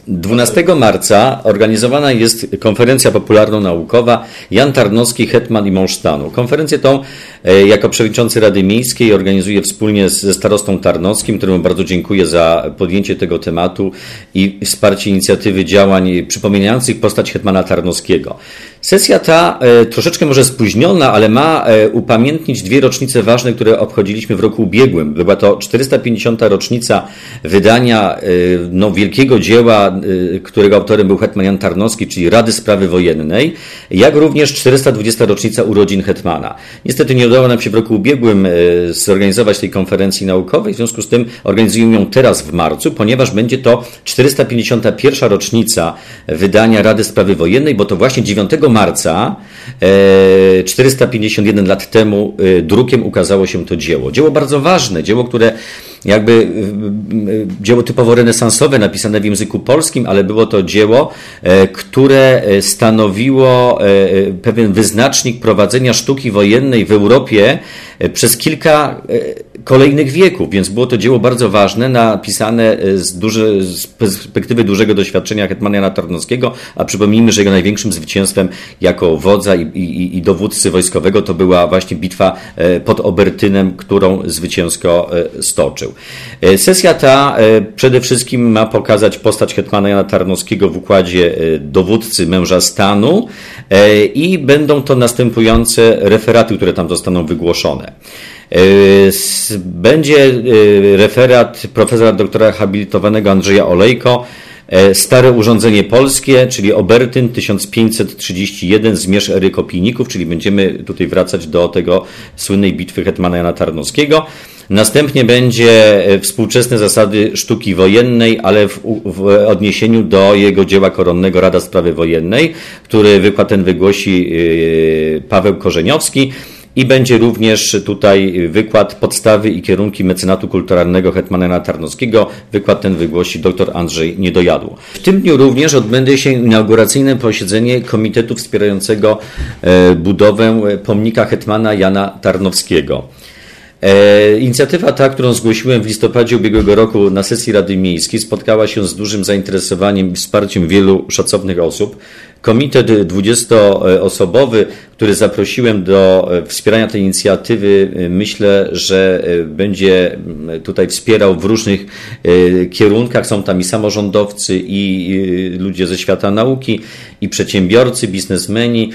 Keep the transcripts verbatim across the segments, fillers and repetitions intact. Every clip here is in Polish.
dwunastego marca organizowana jest konferencja popularno-naukowa Jan Tarnowski, hetman i mąż stanu. Konferencję tą jako przewodniczący Rady Miejskiej organizuję wspólnie ze starostą tarnowskim, któremu bardzo dziękuję za podjęcie tego tematu i wsparcie inicjatywy działań przypominających postać hetmana Tarnowskiego. Sesja ta troszeczkę może spóźniona, ale ma upamiętnić dwie rocznice ważne, które obchodziliśmy w roku ubiegłym. Była to czterysta pięćdziesiąta rocznica wydania no, wielkiego dzieła, którego autorem był hetman Jan Tarnowski, czyli Rady Sprawy Wojennej, jak również czterysta dwudziesta rocznica urodzin hetmana. Niestety nie udało nam się w roku ubiegłym zorganizować tej konferencji naukowej, w związku z tym organizujemy ją teraz w marcu, ponieważ będzie to czterysta pięćdziesiąta pierwsza rocznica wydania Rady Sprawy Wojennej, bo to właśnie dziewiątego marca, czterysta pięćdziesiąt jeden lat temu, drukiem ukazało się to dzieło. Dzieło bardzo ważne, dzieło, które jakby dzieło typowo renesansowe, napisane w języku polskim, ale było to dzieło, które stanowiło pewien wyznacznik prowadzenia sztuki wojennej w Europie przez kilka kolejnych wieków, więc było to dzieło bardzo ważne, napisane z, duży, z perspektywy dużego doświadczenia hetmana Jana Tarnowskiego, a przypomnijmy, że jego największym zwycięstwem jako wodza i, i, i dowódcy wojskowego to była właśnie bitwa pod Obertynem, którą zwycięsko stoczył. Sesja ta przede wszystkim ma pokazać postać hetmana Jana Tarnowskiego w układzie dowódcy, męża stanu i będą to następujące referaty, które tam zostaną wygłoszone. Będzie referat profesora doktora habilitowanego Andrzeja Olejko, Stare urządzenie polskie, czyli Obertyn tysiąc pięćset trzydzieści jeden, zmierzch ery kopijników, czyli będziemy tutaj wracać do tego słynnej bitwy hetmana Jana Tarnowskiego. Następnie będzie współczesne zasady sztuki wojennej, ale w, w odniesieniu do jego dzieła koronnego Rada Sprawy Wojennej, który wykład ten wygłosi Paweł Korzeniowski. I będzie również tutaj wykład podstawy i kierunki mecenatu kulturalnego hetmana Jana Tarnowskiego. Wykład ten wygłosi dr Andrzej Niedojadło. W tym dniu również odbędzie się inauguracyjne posiedzenie Komitetu Wspierającego budowę pomnika hetmana Jana Tarnowskiego. Inicjatywa ta, którą zgłosiłem w listopadzie ubiegłego roku na sesji Rady Miejskiej, spotkała się z dużym zainteresowaniem i wsparciem wielu szacownych osób. Komitet dwudziestoosobowy, który zaprosiłem do wspierania tej inicjatywy, myślę, że będzie tutaj wspierał w różnych kierunkach. Są tam i samorządowcy, i ludzie ze świata nauki, i przedsiębiorcy, biznesmeni.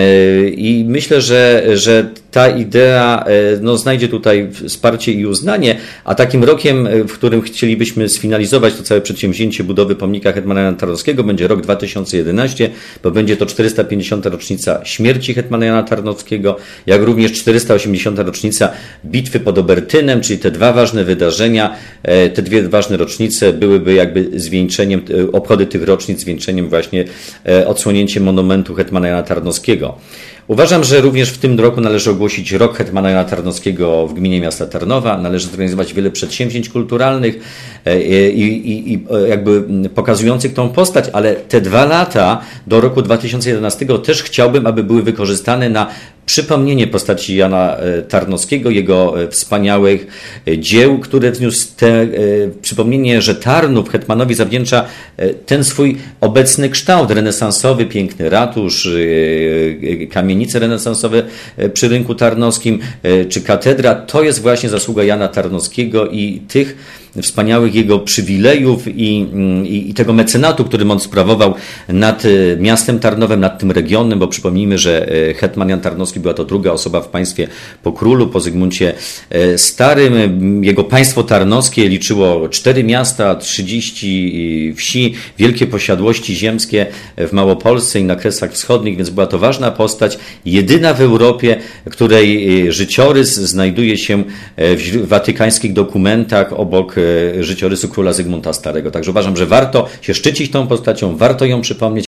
I myślę, że, że ta idea no, znajdzie tutaj wsparcie i uznanie, a takim rokiem, w którym chcielibyśmy sfinalizować to całe przedsięwzięcie budowy pomnika hetmana Jana Tarnowskiego, będzie rok dwa tysiące jedenasty, bo będzie to czterysta pięćdziesiąta rocznica śmierci hetmana Jana Tarnowskiego, jak również czterysta osiemdziesiąta rocznica bitwy pod Obertynem, czyli te dwa ważne wydarzenia, te dwie ważne rocznice byłyby jakby zwieńczeniem, obchody tych rocznic zwieńczeniem właśnie odsłonięciem monumentu hetmana Jana Tarnowskiego. Uważam, że również w tym roku należy ogłosić rok hetmana Jana Tarnowskiego w gminie miasta Tarnowa. Należy zorganizować wiele przedsięwzięć kulturalnych i, i, i jakby pokazujących tą postać, ale te dwa lata do roku dwa tysiące jedenastego też chciałbym, aby były wykorzystane na przypomnienie postaci Jana Tarnowskiego, jego wspaniałych dzieł, które wniósł te przypomnienie, że Tarnów hetmanowi zawdzięcza ten swój obecny kształt renesansowy, piękny ratusz, kamienice renesansowe przy rynku tarnowskim, czy katedra. To jest właśnie zasługa Jana Tarnowskiego i tych wspaniałych jego przywilejów i, i, i tego mecenatu, którym on sprawował nad miastem Tarnowem, nad tym regionem, bo przypomnijmy, że hetman Jan Tarnowski była to druga osoba w państwie po królu, po Zygmuncie Starym. Jego państwo tarnowskie liczyło cztery miasta, trzydzieści wsi, wielkie posiadłości ziemskie w Małopolsce i na Kresach Wschodnich, więc była to ważna postać, jedyna w Europie, której życiorys znajduje się w watykańskich dokumentach obok życiorysu króla Zygmunta Starego. Także uważam, że warto się szczycić tą postacią, warto ją przypomnieć,